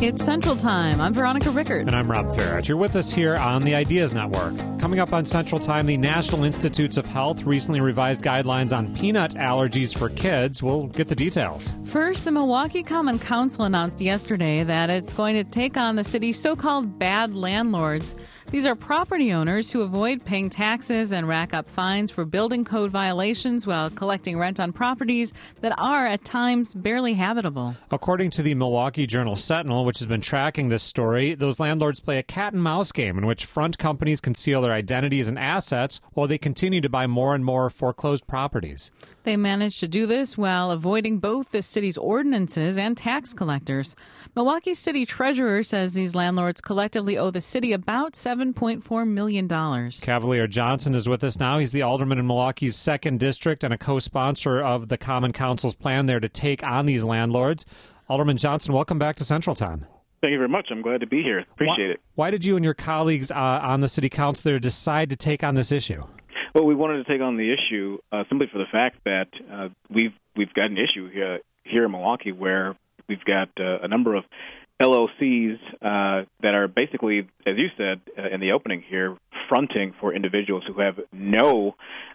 It's Central Time. I'm Veronica Rickard. And I'm Rob Farrett. You're with us here on the Ideas Network. Coming up on Central Time, the National Institutes of Health recently revised guidelines on peanut allergies for kids. We'll get the details. First, the Milwaukee Common Council announced yesterday that it's going to take on the city's so-called bad landlords. These are property owners who avoid paying taxes and rack up fines for building code violations while collecting rent on properties that are, at times, barely habitable. According to the Milwaukee Journal-Sentinel, which has been tracking this story, those landlords play a cat-and-mouse game in which front companies conceal their identities and assets while they continue to buy more and more foreclosed properties. They managed to do this while avoiding both the city's ordinances and tax collectors. Milwaukee City Treasurer says these landlords collectively owe the city about $7.4 million. Cavalier Johnson is with us now. He's the alderman in Milwaukee's 2nd District and a co-sponsor of the Common Council's plan there to take on these landlords. Alderman Johnson, welcome back to Central Time. Thank you very much. I'm glad to be here. Appreciate it. Why did you and your colleagues on the city council there decide to take on this issue? Well, we wanted to take on the issue simply for the fact that we've got an issue here in Milwaukee where we've got a number of LLCs that are basically, as you said in the opening here, fronting for individuals who have no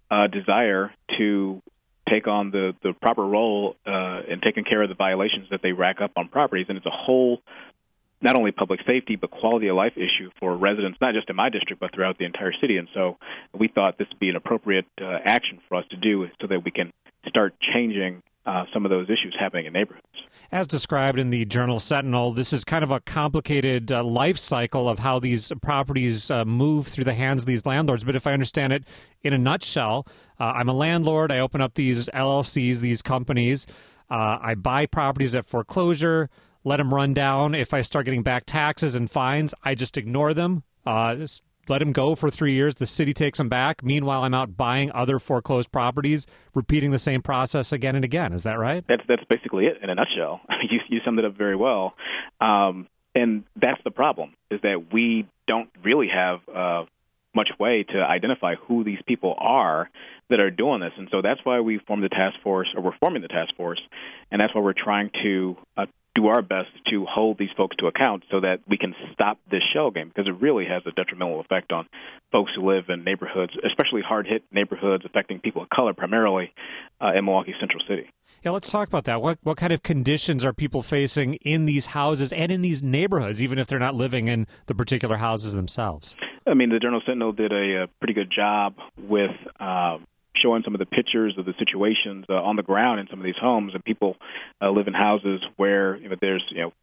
desire to take on the proper role in taking care of the violations that they rack up on properties. And it's a whole, not only public safety, but quality of life issue for residents, not just in my district, but throughout the entire city. And so we thought this would be an appropriate action for us to do so that we can start changing some of those issues happening in neighborhoods. As described in the Journal-Sentinel, this is kind of a complicated life cycle of how these properties move through the hands of these landlords. But if I understand it in a nutshell, I'm a landlord. I open up these LLCs, these companies. I buy properties at foreclosure, let them run down. If I start getting back taxes and fines, I just ignore them. Let them go for 3 years. The city takes them back. Meanwhile, I'm out buying other foreclosed properties, repeating the same process again and again. Is that right? That's basically it in a nutshell. You summed it up very well. And that's the problem, is that we don't really have much way to identify who these people are that are doing this. And so that's why we formed the task force, or we're forming the task force, and that's why we're trying to do our best to hold these folks to account so that we can stop this shell game, because it really has a detrimental effect on folks who live in neighborhoods, especially hard-hit neighborhoods affecting people of color primarily in Milwaukee Central City. Yeah, let's talk about that. What kind of conditions are people facing in these houses and in these neighborhoods, even if they're not living in the particular houses themselves? I mean, the Journal-Sentinel did a pretty good job with showing some of the pictures of the situations on the ground in some of these homes, and people live in houses where there's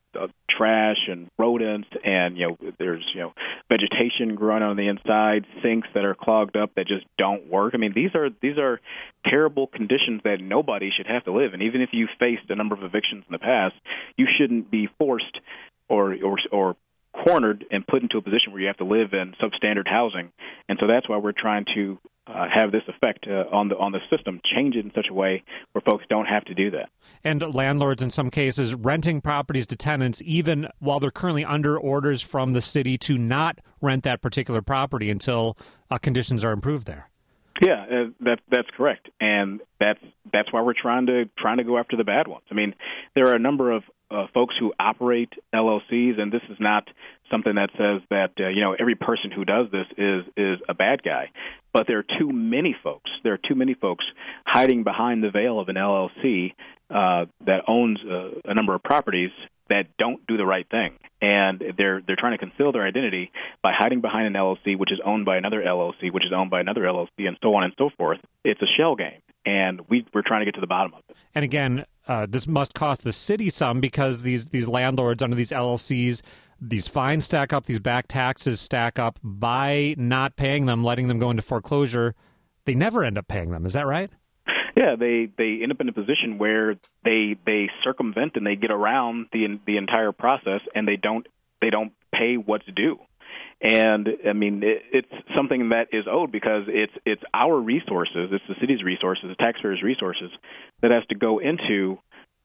trash and rodents, and there's vegetation growing on the inside, sinks that are clogged up that just don't work. I mean, these are terrible conditions that nobody should have to live in. Even if you faced a number of evictions in the past, you shouldn't be forced or cornered and put into a position where you have to live in substandard housing. And so that's why we're trying to have this effect on the system, change it in such a way where folks don't have to do that. And landlords, in some cases, renting properties to tenants even while they're currently under orders from the city to not rent that particular property until conditions are improved there. Yeah, that's correct, and that's why we're trying to go after the bad ones. I mean, there are a number of folks who operate LLCs, and this is not something that says that every person who does this is a bad guy. But there are too many folks. There are too many folks hiding behind the veil of an LLC that owns a number of properties that don't do the right thing, and they're trying to conceal their identity by hiding behind an LLC, which is owned by another LLC, which is owned by another LLC, and so on and so forth. It's a shell game, and we're trying to get to the bottom of it. And again, this must cost the city some, because these landlords under these LLCs, these fines stack up, these back taxes stack up. By not paying them, letting them go into foreclosure, they never end up paying them. Is that right? Yeah, they end up in a position where they circumvent and they get around the entire process, and they don't pay what's due. And I mean, it's something that is owed because it's our resources, it's the city's resources, the taxpayers' resources that has to go into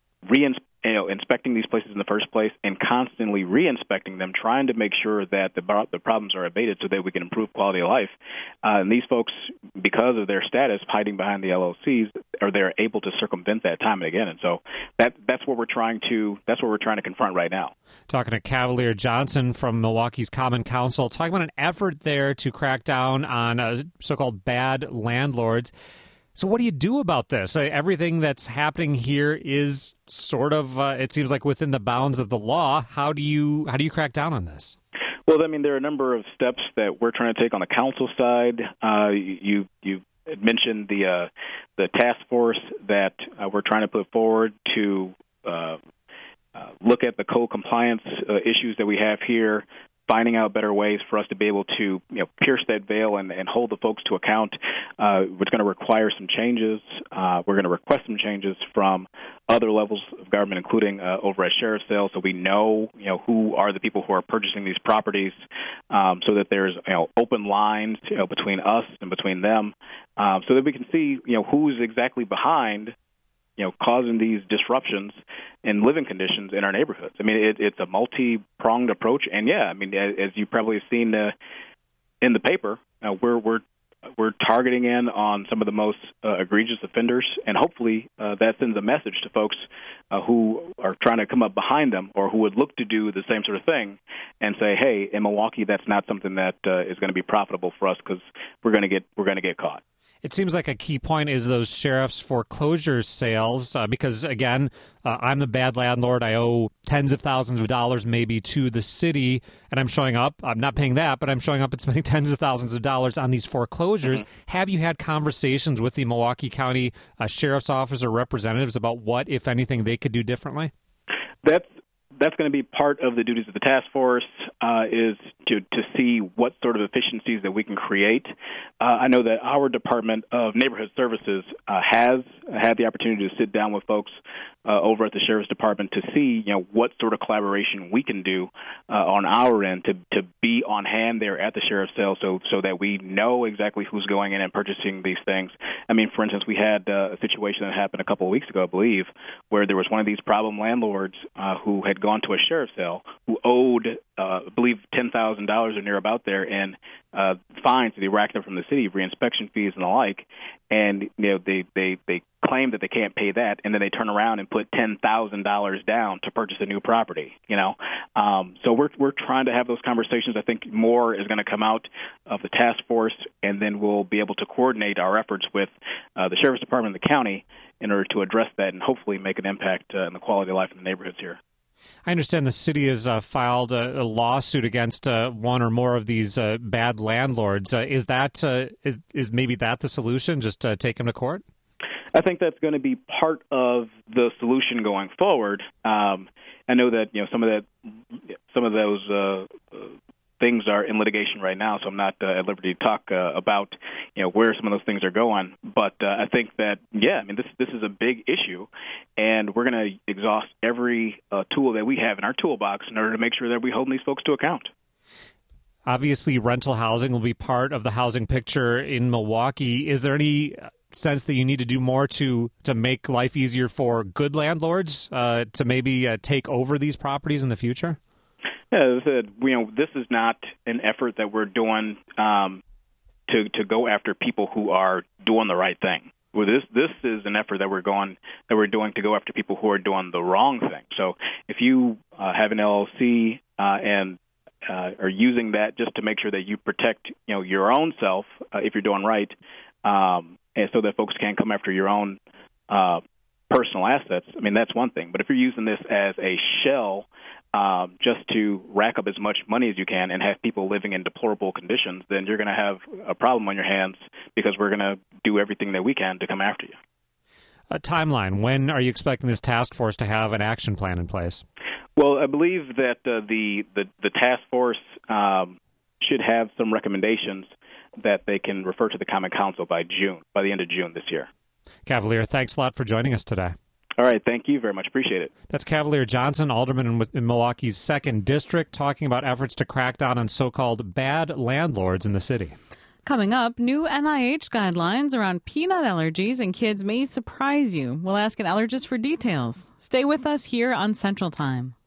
inspecting these places in the first place and constantly re-inspecting them, trying to make sure that the problems are abated so that we can improve quality of life. And these folks because of their status hiding behind the LLCs, or they're able to circumvent that time and again. And so that's what we're trying to confront right now. Talking to Cavalier Johnson from Milwaukee's Common Council, talking about an effort there to crack down on so-called bad landlords. So what do you do about this? Everything that's happening here is sort of, it seems like, within the bounds of the law. How do you crack down on this? Well, I mean, there are a number of steps that we're trying to take on the council side. You mentioned the task force that we're trying to put forward to look at the code compliance issues that we have here, finding out better ways for us to be able to pierce that veil and hold the folks to account. It's going to require some changes. We're going to request some changes from other levels of government, including over at Sheriff's Sale, so we know who are the people who are purchasing these properties, so that there's open lines between us and between them, so that we can see who's exactly behind causing these disruptions in living conditions in our neighborhoods. I mean, it's a multi-pronged approach, and I mean, as you probably have seen in the paper, we're targeting in on some of the most egregious offenders, and hopefully that sends a message to folks who are trying to come up behind them or who would look to do the same sort of thing, and say, hey, in Milwaukee, that's not something that is going to be profitable for us because we're going to get caught. It seems like a key point is those sheriff's foreclosure sales, because, again, I'm the bad landlord. I owe tens of thousands of dollars maybe to the city, and I'm showing up. I'm not paying that, but I'm showing up and spending tens of thousands of dollars on these foreclosures. Mm-hmm. Have you had conversations with the Milwaukee County Sheriff's Office or representatives about what, if anything, they could do differently? That's going to be part of the duties of the task force, is to see what sort of efficiencies that we can create. I know that our Department of Neighborhood Services has had the opportunity to sit down with folks over at the Sheriff's Department to see what sort of collaboration we can do on our end to be on hand there at the Sheriff's Sale, so that we know exactly who's going in and purchasing these things. I mean, for instance, we had a situation that happened a couple of weeks ago, I believe, where there was one of these problem landlords who had gone to a sheriff's sale who owed, I believe, $10,000 or near about there in fines that he racked up from the city, reinspection fees and the like, and they claim that they can't pay that, and then they turn around and put $10,000 down to purchase a new property. So we're trying to have those conversations. I think more is going to come out of the task force, and then we'll be able to coordinate our efforts with the Sheriff's Department and the county in order to address that and hopefully make an impact in the quality of life in the neighborhoods here. I understand the city has filed a lawsuit against one or more of these bad landlords. Is maybe that the solution? Just take them to court? I think that's going to be part of the solution going forward. I know that some of those things are in litigation right now, so I'm not at liberty to talk about where some of those things are going. But I think that this is a big issue, and we're going to exhaust every tool that we have in our toolbox in order to make sure that we hold these folks to account. Obviously, rental housing will be part of the housing picture in Milwaukee. Is there any sense that you need to do more to make life easier for good landlords to maybe take over these properties in the future? Yeah, as I said, this is not an effort that we're doing to go after people who are doing the right thing. Well, this is an effort that we're doing to go after people who are doing the wrong thing. So if you have an LLC and are using that just to make sure that you protect your own self if you're doing right, and so that folks can't come after your own personal assets, I mean, that's one thing. But if you're using this as a shell just to rack up as much money as you can and have people living in deplorable conditions, then you're going to have a problem on your hands, because we're going to do everything that we can to come after you. A timeline. When are you expecting this task force to have an action plan in place? Well, I believe that the task force should have some recommendations that they can refer to the Common Council by the end of June this year. Cavalier, thanks a lot for joining us today. All right. Thank you very much. Appreciate it. That's Cavalier Johnson, alderman in Milwaukee's 2nd District, talking about efforts to crack down on so-called bad landlords in the city. Coming up, new NIH guidelines around peanut allergies and kids may surprise you. We'll ask an allergist for details. Stay with us here on Central Time.